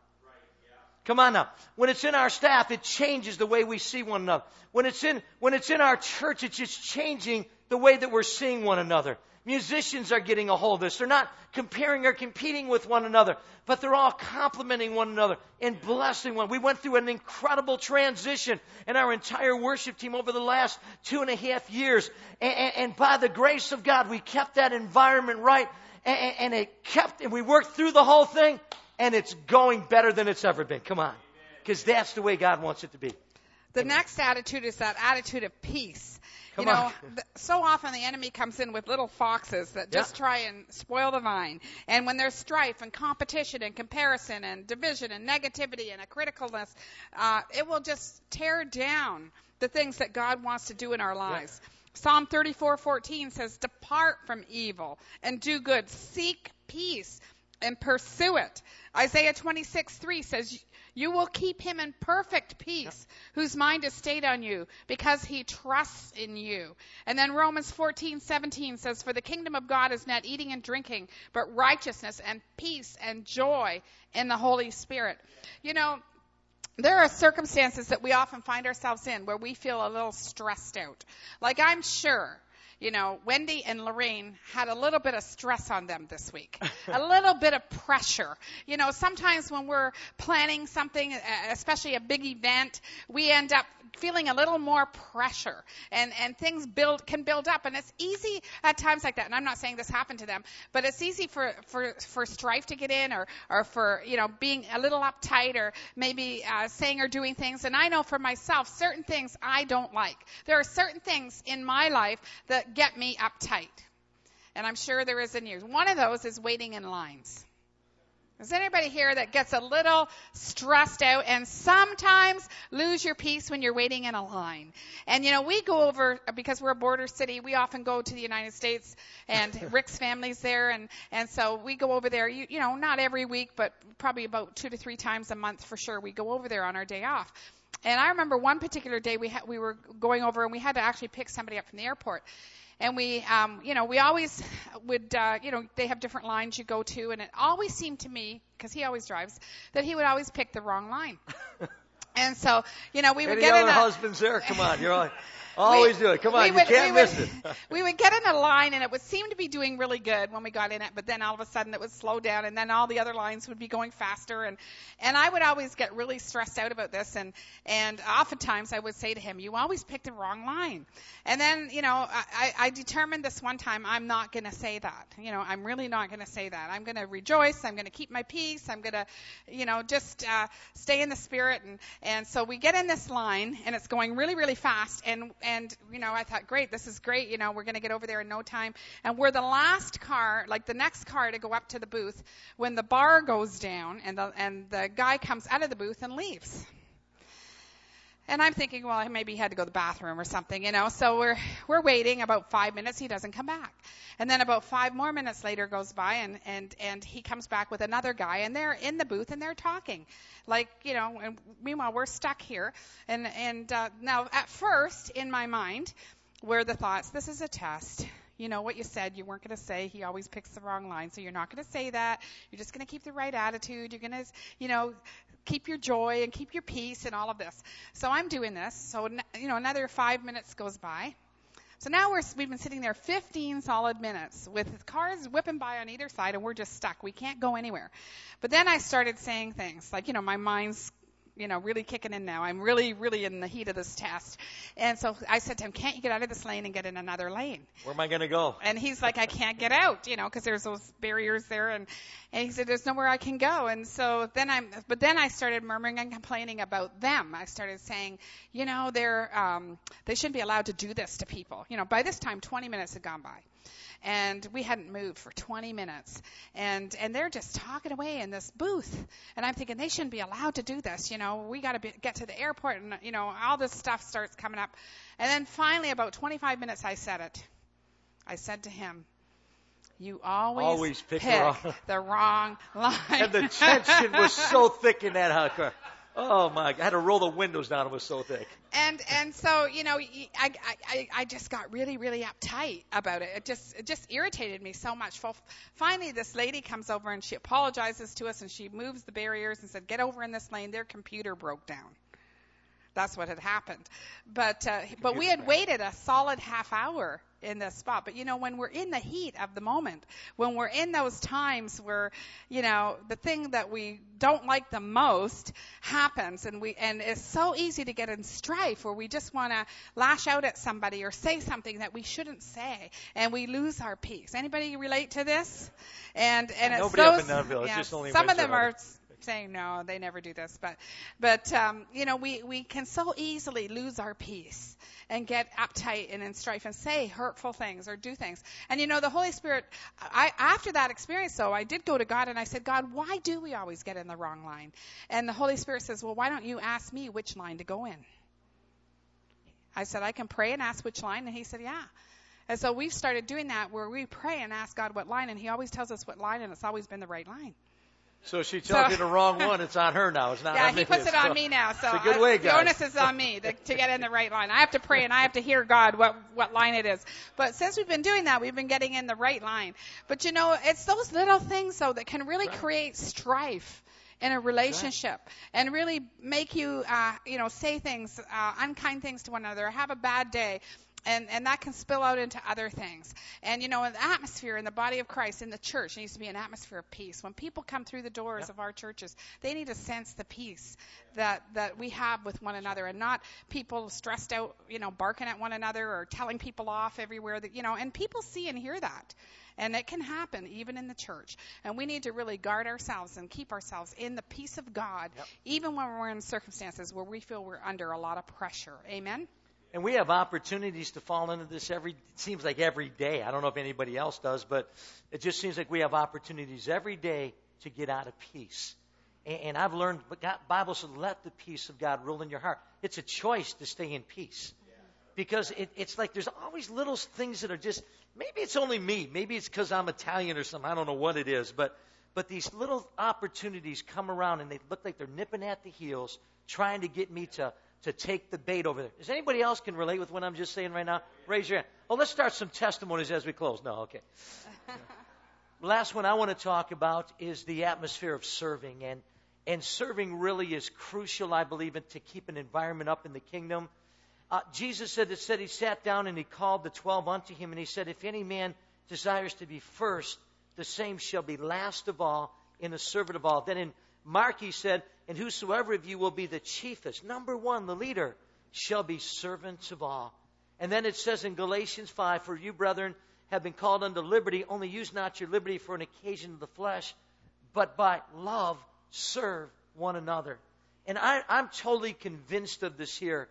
S1: Come on now. When it's in our staff, it changes the way we see one another. When it's in our church, it's just changing the way that we're seeing one another. Musicians are getting a hold of this. They're not comparing or competing with one another, but they're all complimenting one another and blessing one. We went through an incredible transition in our entire worship team over the last 2.5 years. And by the grace of God, we kept that environment right. And we worked through the whole thing. And it's going better than it's ever been. Come on. Because that's the way God wants it to be.
S4: The next attitude is that attitude of peace.
S1: Come on.
S4: So often the enemy comes in with little foxes that just try and spoil the vine. And when there's strife and competition and comparison and division and negativity and a criticalness, it will just tear down the things that God wants to do in our lives. Yeah. Psalm 34:14 says, "Depart from evil and do good. Seek peace and pursue it." Isaiah 26:3 says, "You will keep him in perfect peace, whose mind is stayed on you, because he trusts in you." And then Romans 14:17 says, "For the kingdom of God is not eating and drinking, but righteousness and peace and joy in the Holy Spirit." There are circumstances that we often find ourselves in where we feel a little stressed out. Like, I'm sure, Wendy and Lorraine had a little bit of stress on them this week, a little bit of pressure. Sometimes when we're planning something, especially a big event, we end up feeling a little more pressure, and things can build up, and it's easy at times like that. And I'm not saying this happened to them, but it's easy for strife to get in, or for being a little uptight, or maybe saying or doing things. And I know for myself, certain things I don't like. There are certain things in my life that get me uptight, and I'm sure there is in yours. One of those is waiting in lines. Is anybody here that gets a little stressed out and sometimes lose your peace when you're waiting in a line? And, we go over, because we're a border city, we often go to the United States, and Rick's family's there, and so we go over there, not every week, but probably about 2 to 3 times a month for sure. We go over there on our day off. And I remember one particular day we were going over, and we had to actually pick somebody up from the airport. And we always would, they have different lines you go to, and it always seemed to me, because he always drives, that he would always pick the wrong line. And so, we would get in a...
S1: husbands there? Come on, you're always do it. Come on, you can't miss it.
S4: We would get in a line, and it would seem to be doing really good when we got in it, but then all of a sudden it would slow down, and then all the other lines would be going faster, and I would always get really stressed out about this, and oftentimes I would say to him, "You always pick the wrong line." And then, I determined this one time, I'm not going to say that. I'm really not going to say that. I'm going to rejoice. I'm going to keep my peace. I'm going to, just stay in the Spirit. And so we get in this line, and it's going really, really fast, and I thought, great, this is great. We're going to get over there in no time. And we're the last car, like the next car to go up to the booth, when the bar goes down and the guy comes out of the booth and leaves. And I'm thinking, well, maybe he had to go to the bathroom or something, So we're waiting about 5 minutes. He doesn't come back. And then about 5 more minutes later goes by, and he comes back with another guy, and they're in the booth and they're talking, and meanwhile we're stuck here. And now at first in my mind were the thoughts, this is a test. What you said you weren't going to say. He always picks the wrong line, so you're not going to say that. You're just going to keep the right attitude. You're going to, keep your joy and keep your peace and all of this. So I'm doing this. So, another 5 minutes goes by. So now we've been sitting there 15 solid minutes with cars whipping by on either side, and we're just stuck. We can't go anywhere. But then I started saying things like, my mind's really kicking in now. I'm really, really in the heat of this test. And so I said to him, "Can't you get out of this lane and get in another lane?"
S1: Where am I going to go?
S4: And he's like, "I can't get out, because there's those barriers there." And he said, "There's nowhere I can go." And so then I started murmuring and complaining about them. I started saying, they shouldn't be allowed to do this to people. By this time, 20 minutes had gone by. And we hadn't moved for 20 minutes. And they're just talking away in this booth. And I'm thinking, they shouldn't be allowed to do this. We got to get to the airport, and, all this stuff starts coming up. And then finally, about 25 minutes, I said it. I said to him, "You always pick the wrong line."
S1: And the tension was so thick in that car. Oh my! I had to roll the windows down. It was so thick.
S4: And so I just got really, really uptight about it. It just irritated me so much. Finally, this lady comes over and she apologizes to us, and she moves the barriers and said, "Get over in this lane. Their computer broke down." That's what had happened. But we had waited a solid half hour in this spot. But, when we're in the heat of the moment, when we're in those times where, the thing that we don't like the most happens, and it's so easy to get in strife where we just want to lash out at somebody or say something that we shouldn't say, and we lose our peace. Anybody relate to this? And it's
S1: nobody up in Nunville. It's just only
S4: some of them are saying no, they never do this, but you know, we can so easily lose our peace and get uptight and in strife and say hurtful things or do things. And you know, the Holy Spirit, after that experience though, I did go to God and I said, God, why do we always get in the wrong line? And the Holy Spirit says, well, why don't you ask me which line to go in? I said, I can pray and ask which line. And he said, yeah. And so we've started doing that where we pray and ask God what line, and he always tells us what line, and it's always been the right line.
S1: So she tells you the wrong one. It's on her now. It's not on me.
S4: Yeah, he puts it on me now. So
S1: it's a good way, guys.
S4: The onus is on me to get in the right line. I have to pray and I have to hear God what line it is. But since we've been doing that, we've been getting in the right line. But you know, it's those little things though that can really create strife in a relationship and really make you, say things, unkind things to one another, or have a bad day. And that can spill out into other things. And, you know, in the atmosphere in the body of Christ, in the church, needs to be an atmosphere of peace. When people come through the doors of our churches, they need to sense the peace that we have with one another, and not people stressed out, you know, barking at one another or telling people off everywhere that, you know, and people see and hear that. And it can happen even in the church. And we need to really guard ourselves and keep ourselves in the peace of God, even when we're in circumstances where we feel we're under a lot of pressure. Amen?
S1: And we have opportunities to fall into this it seems like every day. I don't know if anybody else does, but it just seems like we have opportunities every day to get out of peace. And I've learned, the Bible says, let the peace of God rule in your heart. It's a choice to stay in peace. Because it's like there's always little things that are just, maybe it's only me. Maybe it's because I'm Italian or something. I don't know what it is. But these little opportunities come around and they look like they're nipping at the heels, trying to get me to take the bait over there. Does anybody else can relate with what I'm just saying right now? Raise your hand. Well, let's start some testimonies as we close. No, okay. Last one I want to talk about is the atmosphere of serving. And serving really is crucial, I believe, to keep an environment up in the kingdom. Jesus said he sat down and he called the 12 unto him, and he said, if any man desires to be first, the same shall be last of all and a servant of all. Then in Mark he said, and whosoever of you will be the chiefest, number one, the leader, shall be servants of all. And then it says in Galatians 5, for you, brethren, have been called unto liberty, only use not your liberty for an occasion of the flesh, but by love serve one another. And I'm totally convinced of this here.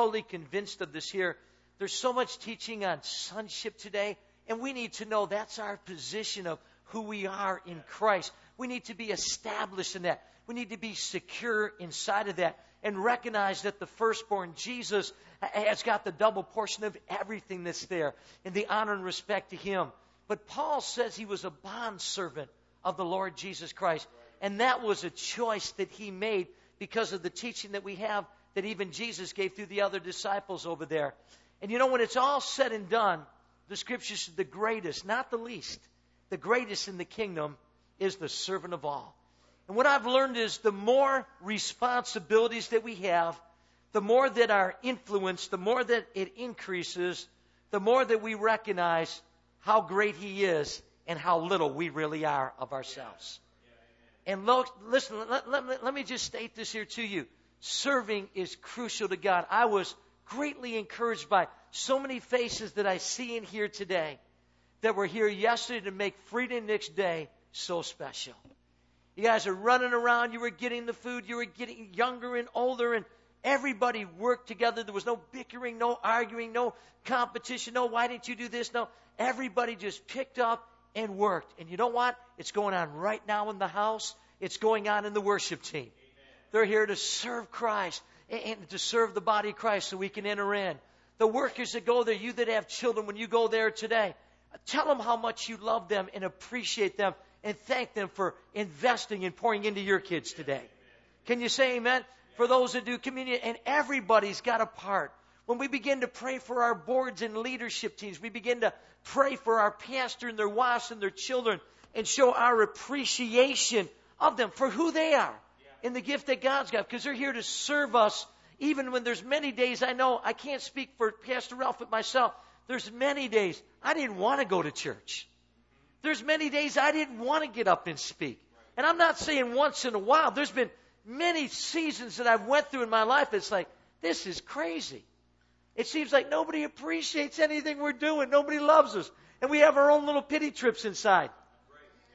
S1: There's so much teaching on sonship today, and we need to know that's our position of who we are in Christ. We need to be established in that. We need to be secure inside of that and recognize that the firstborn, Jesus, has got the double portion of everything that's there and the honor and respect to him. But Paul says he was a bondservant of the Lord Jesus Christ. And that was a choice that he made because of the teaching that we have that even Jesus gave through the other disciples over there. And you know, when it's all said and done, the Scripture says the greatest, not the least, the greatest in the kingdom is the servant of all. And what I've learned is the more responsibilities that we have, the more that our influence, the more that it increases, the more that we recognize how great he is and how little we really are of ourselves. And listen, let me just state this here to you. Serving is crucial to God. I was greatly encouraged by so many faces that I see in here today that were here yesterday to make Freedom Next Day so special. You guys are running around. You were getting the food. You were getting younger and older, and everybody worked together. There was no bickering, no arguing, no competition. No, why didn't you do this? No, everybody just picked up and worked. And you know what? It's going on right now in the house. It's going on in the worship team. Amen. They're here to serve Christ and to serve the body of Christ so we can enter in. The workers that go there, you that have children, when you go there today, tell them how much you love them and appreciate them and thank them for investing and pouring into your kids today. Can you say amen? For those that do communion, and everybody's got a part. When we begin to pray for our boards and leadership teams, we begin to pray for our pastor and their wives and their children and show our appreciation of them for who they are and the gift that God's got, because they're here to serve us even when there's many days. I know I can't speak for Pastor Ralph but myself. There's many days I didn't want to go to church. There's many days I didn't want to get up and speak. And I'm not saying once in a while. There's been many seasons that I've went through in my life. It's like, this is crazy. It seems like nobody appreciates anything we're doing. Nobody loves us. And we have our own little pity trips inside.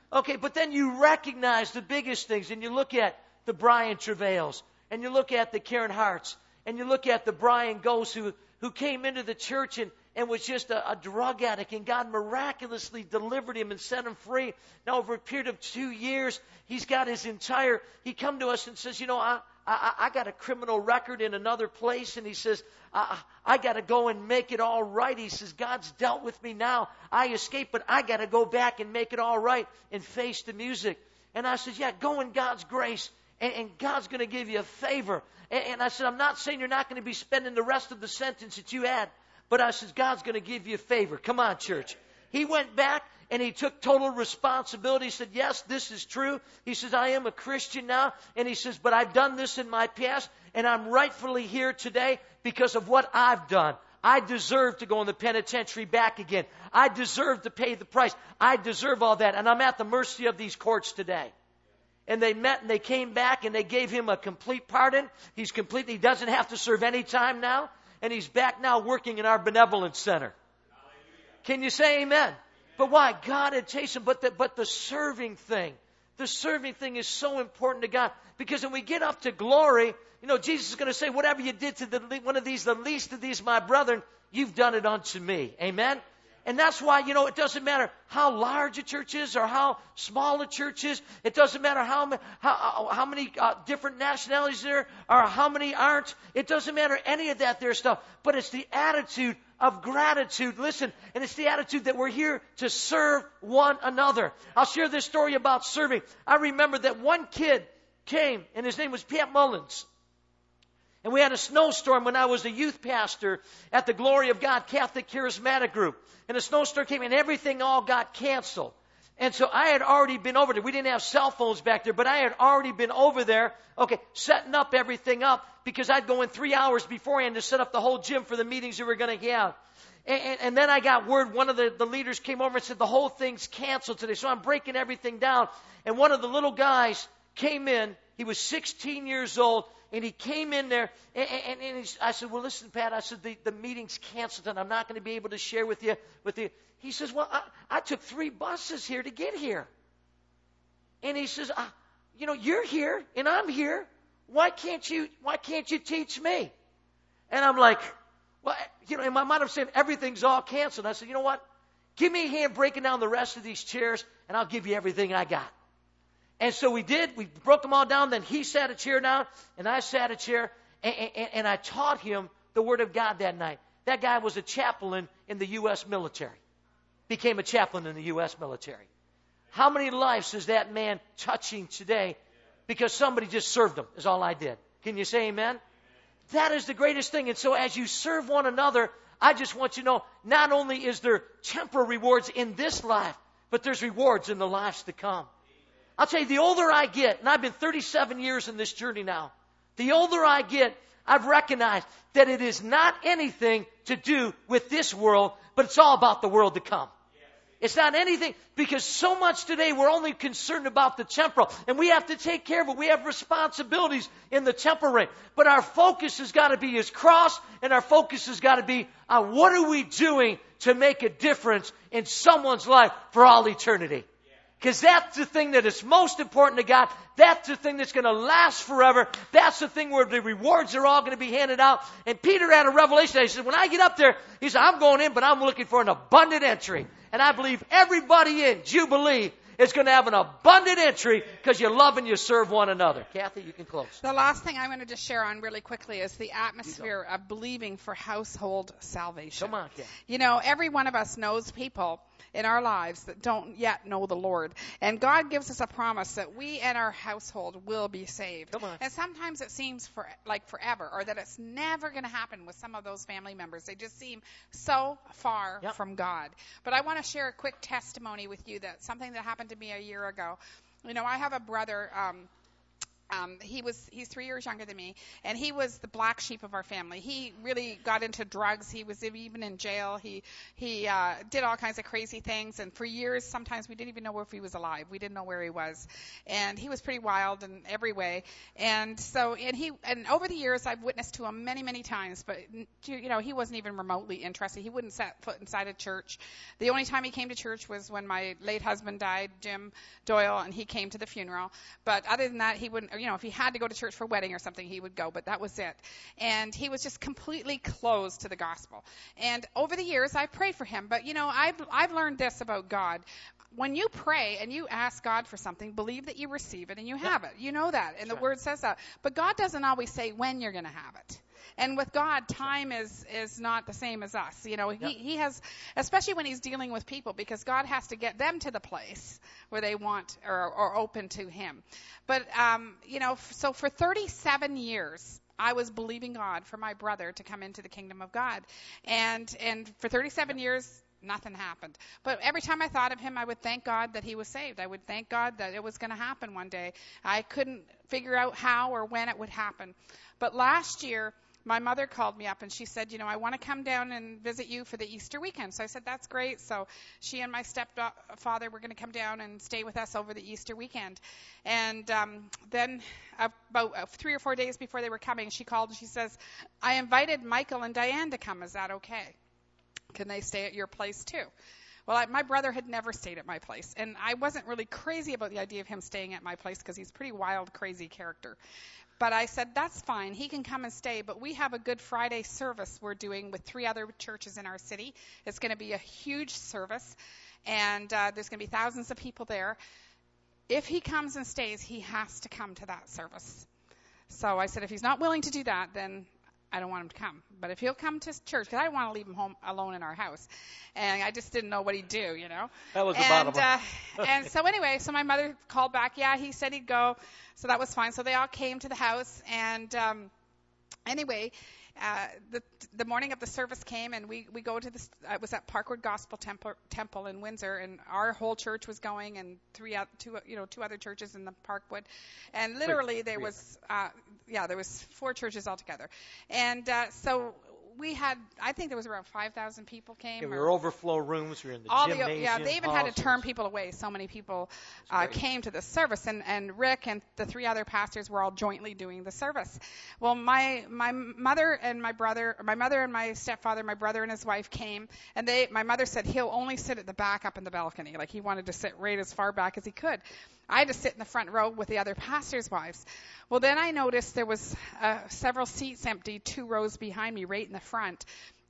S1: Okay, but then you recognize the biggest things, and you look at the Brian Travails, and you look at the Karen Harts, and you look at the Brian Ghost who came into the church and was just a drug addict, and God miraculously delivered him and set him free. Now, over a period of 2 years, he's got he come to us and says, I got a criminal record in another place, and he says, I got to go and make it all right. He says, God's dealt with me now. I escaped, but I got to go back and make it all right and face the music. And I said, yeah, go in God's grace, and God's going to give you a favor. And I said, I'm not saying you're not going to be spending the rest of the sentence that you had, but I said, God's going to give you a favor. Come on, church. He went back and he took total responsibility. He said, yes, this is true. He says, I am a Christian now. And he says, but I've done this in my past, and I'm rightfully here today because of what I've done. I deserve to go in the penitentiary back again. I deserve to pay the price. I deserve all that. And I'm at the mercy of these courts today. And they met and they came back and they gave him a complete pardon. He doesn't have to serve any time now. And he's back now working in our benevolence center. Can you say amen? But why? God had chased him. But the serving thing is so important to God. Because when we get up to glory, Jesus is going to say, whatever you did to one of these, the least of these, my brethren, you've done it unto me. Amen? And that's why, it doesn't matter how large a church is or how small a church is. It doesn't matter how many different nationalities there are or how many aren't. It doesn't matter any of that there stuff. But it's the attitude of gratitude. Listen, and it's the attitude that we're here to serve one another. I'll share this story about serving. I remember that one kid came, and his name was Pat Mullins. And we had a snowstorm when I was a youth pastor at the Glory of God Catholic Charismatic Group. And a snowstorm came and everything all got canceled. And so I had already been over there. We didn't have cell phones back there, but I had already been over there, setting up everything up because I'd go in 3 hours beforehand to set up the whole gym for the meetings we were going to have. And then I got word, one of the leaders came over and said, the whole thing's canceled today. So I'm breaking everything down. And one of the little guys came in. He was 16 years old. And he came in there, and I said, well, listen, Pat, I said, the meeting's canceled, and I'm not going to be able to share with you. He says, well, I took 3 buses here to get here. And he says, you're here, and I'm here. Why can't you teach me? And I'm like, well, in my mind I'm saying, everything's all canceled. I said, you know what? Give me a hand breaking down the rest of these chairs, and I'll give you everything I got. And so we did. We broke them all down. Then he sat a chair down, and I sat a chair, and I taught him the Word of God that night. That guy was a chaplain in the U.S. military. Became a chaplain in the U.S. military. How many lives is that man touching today because somebody just served him is all I did. Can you say amen? That is the greatest thing. And so as you serve one another, I just want you to know, not only is there temporal rewards in this life, but there's rewards in the lives to come. I'll tell you, the older I get, and I've been 37 years in this journey now, the older I get, I've recognized that it is not anything to do with this world, but it's all about the world to come. It's not anything, because so much today we're only concerned about the temporal, and we have to take care of it. We have responsibilities in the temporal realm. But our focus has got to be His cross, and our focus has got to be on what are we doing to make a difference in someone's life for all eternity. Because that's the thing that is most important to God. That's the thing that's going to last forever. That's the thing where the rewards are all going to be handed out. And Peter had a revelation. He said, when I get up there, he said, I'm going in, but I'm looking for an abundant entry. And I believe everybody in Jubilee is going to have an abundant entry because you love and you serve one another. Kathy, you can close.
S4: The last thing I'm going to just share on really quickly is the atmosphere of believing for household salvation.
S1: Come on, Kathy.
S4: You know, every one of us knows people in our lives that don't yet know the Lord. And God gives us a promise that we and our household will be saved.
S1: Come on.
S4: And sometimes it seems like forever, or that it's never going to happen with some of those family members. They just seem so far from God. But I want to share a quick testimony with you that something that happened to me a year ago. You know, I have a brother, He's 3 years younger than me, and he was the black sheep of our family. He really got into drugs. He was even in jail. He did all kinds of crazy things, and for years, sometimes we didn't even know if he was alive. We didn't know where he was, and he was pretty wild in every way. And so, and over the years, I've witnessed to him many, many times, but he wasn't even remotely interested. He wouldn't set foot inside a church. The only time he came to church was when my late husband died, Jim Doyle, and he came to the funeral. But other than that, he wouldn't. If he had to go to church for a wedding or something, he would go, but that was it. And he was just completely closed to the gospel. And over the years, I've prayed for him. But, I've learned this about God. When you pray and you ask God for something, believe that you receive it and you have it. You know that. And the Word says that. But God doesn't always say when you're going to have it. And with God, time is not the same as us. He has, especially when he's dealing with people, because God has to get them to the place where they want or open to him. But, so for 37 years, I was believing God for my brother to come into the kingdom of God. And for 37 years, nothing happened. But every time I thought of him, I would thank God that he was saved. I would thank God that it was going to happen one day. I couldn't figure out how or when it would happen. But last year, my mother called me up and she said, I want to come down and visit you for the Easter weekend. So I said, that's great. So she and my stepfather were going to come down and stay with us over the Easter weekend. And then about 3 or 4 days before they were coming, she called and she says, I invited Michael and Diane to come. Is that okay? Can they stay at your place too? Well, my brother had never stayed at my place, and I wasn't really crazy about the idea of him staying at my place because he's a pretty wild, crazy character. But I said, that's fine. He can come and stay, but we have a Good Friday service we're doing with 3 other churches in our city. It's going to be a huge service, and there's going to be thousands of people there. If he comes and stays, he has to come to that service. So I said, if he's not willing to do that, then I don't want him to come. But if he'll come to church, because I didn't want to leave him home alone in our house. And I just didn't know what he'd do,
S1: That was the bottom line.
S4: And so anyway, so my mother called back. Yeah, he said he'd go. So that was fine. So they all came to the house. And anyway, the morning of the service came, and we go to this. It was at Parkwood Gospel Temple in Windsor, and our whole church was going, and two other churches in the Parkwood, and literally there was 4 churches altogether, and so we had, I think there was around 5,000 people came.
S1: Yeah, we were overflow rooms. We were in the gymnasium.
S4: They even had to turn people away. So many people came to the service, and Rick and the 3 other pastors were all jointly doing the service. Well, my mother and my stepfather, my brother and his wife came, and my mother said he'll only sit at the back up in the balcony. Like he wanted to sit right as far back as he could. I had to sit in the front row with the other pastors' wives. Well, then I noticed there was several seats empty 2 rows behind me right in the front.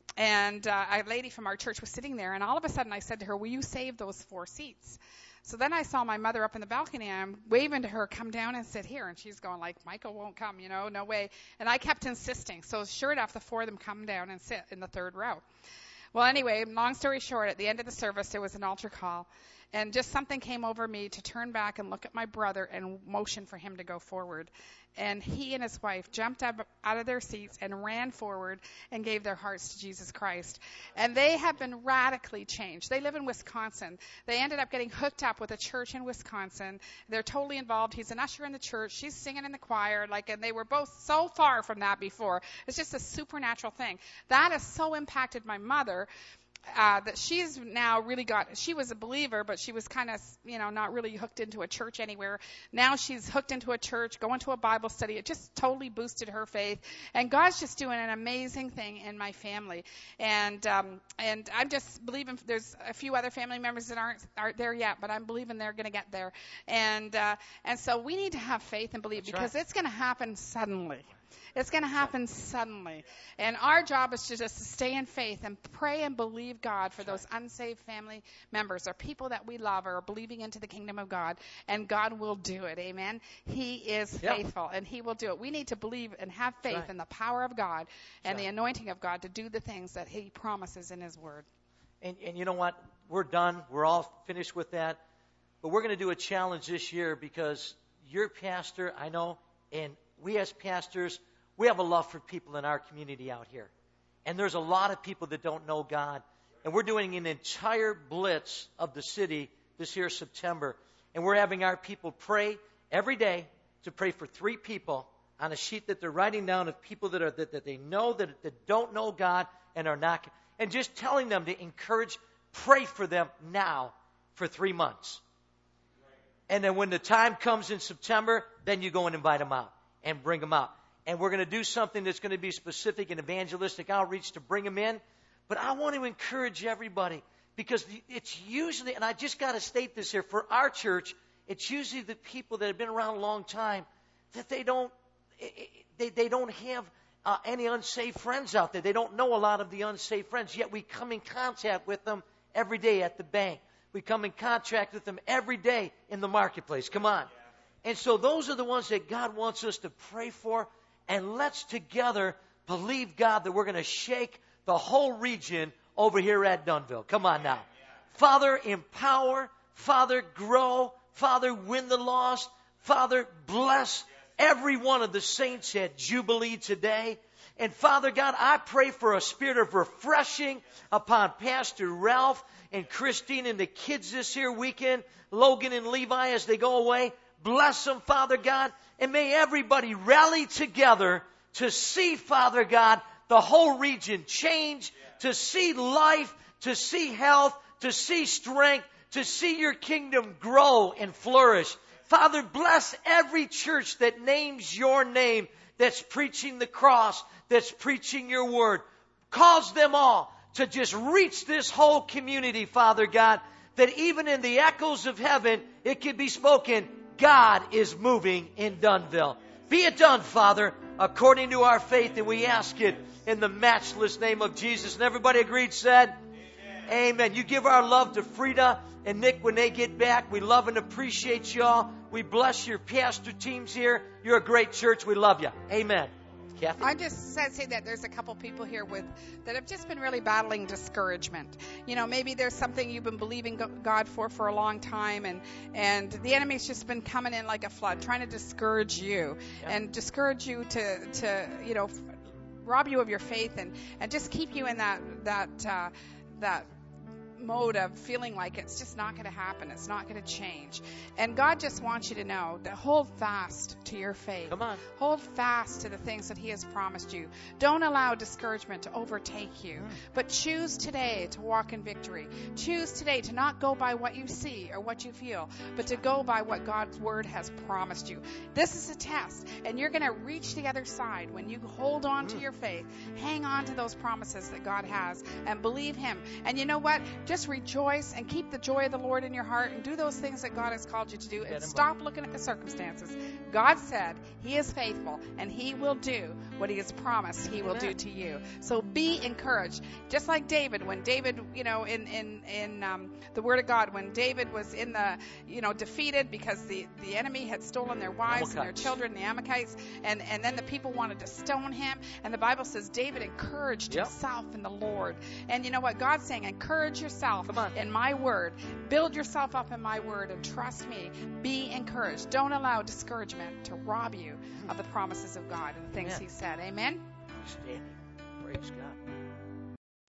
S4: And a lady from our church was sitting there, and all of a sudden I said to her, will you save those 4 seats? So then I saw my mother up in the balcony, and I'm waving to her, come down and sit here. And she's going like, Michael won't come, no way. And I kept insisting. So sure enough, the 4 of them come down and sit in the 3rd row. Well, anyway, long story short, at the end of the service, there was an altar call. And just something came over me to turn back and look at my brother and motion for him to go forward. And he and his wife jumped up out of their seats and ran forward and gave their hearts to Jesus Christ. And they have been radically changed. They live in Wisconsin. They ended up getting hooked up with a church in Wisconsin. They're totally involved. He's an usher in the church. She's singing in the choir. And they were both so far from that before. It's just a supernatural thing. That has so impacted my mother. That she's now really she was a believer, but she was kind of, not really hooked into a church anywhere. Now she's hooked into a church, going to a Bible study. It just totally boosted her faith. And God's just doing an amazing thing in my family. And I'm just believing there's a few other family members that aren't there yet, but I'm believing they're going to get there. And so we need to have faith and believe. That's because right. It's going to happen suddenly. It's going to happen suddenly. And our job is to just stay in faith and pray and believe God for those unsaved family members or people that we love or are believing into the kingdom of God. And God will do it. Amen. He is faithful and he will do it. We need to believe and have faith in the power of God and the anointing of God to do the things that he promises in his word.
S1: And you know what? We're done. We're all finished with that. But we're going to do a challenge this year because your pastor, I know, and we as pastors, we have a love for people in our community out here. And there's a lot of people that don't know God. And we're doing an entire blitz of the city this year, September. And we're having our people pray every day to pray for 3 people on a sheet that they're writing down of people that they know that don't know God and are not, and just telling them to encourage, pray for them now for 3 months. And then when the time comes in September, then you go and invite them out and bring them out. And we're going to do something that's going to be specific and evangelistic outreach to bring them in. But I want to encourage everybody, because it's usually, and I just got to state this here, for our church, it's usually the people that have been around a long time that they don't have any unsaved friends out there. They don't know a lot of the unsaved friends, yet we come in contact with them every day at the bank. We come in contact with them every day in the marketplace. Come on. And so those are the ones that God wants us to pray for. And let's together believe God that we're going to shake the whole region over here at Dunnville. Come on now. Father, empower. Father, grow. Father, win the lost. Father, bless every one of the saints at Jubilee today. And Father God, I pray for a spirit of refreshing upon Pastor Ralph and Christine and the kids this here weekend, Logan and Levi as they go away. Bless them, Father God, and may everybody rally together to see, Father God, the whole region change, to see life, to see health, to see strength, to see your kingdom grow and flourish. Father, bless every church that names your name, that's preaching the cross, that's preaching your word. Cause them all to just reach this whole community, Father God, that even in the echoes of heaven, it can be spoken, God is moving in Dunnville. Be it done, Father, according to our faith, and we ask it in the matchless name of Jesus. And everybody agreed, said, Amen. You give our love to Frida and Nick when they get back. We love and appreciate y'all. We bless your pastor teams here. You're a great church. We love you. Amen. Kathy?
S4: I'm just saying that there's a couple people here that have just been really battling discouragement. You know, maybe there's something you've been believing God for a long time, and the enemy's just been coming in like a flood, trying to discourage you and discourage you to rob you of your faith and just keep you in that mode of feeling like it's just not going to happen. It's not going to change. And God just wants you to know that hold fast to your faith.
S1: Come on.
S4: Hold fast to the things that He has promised you. Don't allow discouragement to overtake you. But choose today to walk in victory. Choose today to not go by what you see or what you feel, but to go by what God's Word has promised you. This is a test, and you're going to reach the other side when you hold on to your faith. Hang on to those promises that God has and believe Him. And you know what? Just rejoice and keep the joy of the Lord in your heart and do those things that God has called you to do, and stop looking at the circumstances. God said He is faithful and He will do what He has promised He will do to you. So be encouraged. Just like David, when David, in the Word of God, when David was in the, defeated because the enemy had stolen their wives and their children, the Amalekites, and then the people wanted to stone him. And the Bible says David encouraged himself in the Lord. And you know what? God's saying, encourage yourself in my word. Build yourself up in my word and trust me. Be encouraged. Don't allow discouragement to rob you of the promises of God and the things He said. Amen?
S1: Praise God.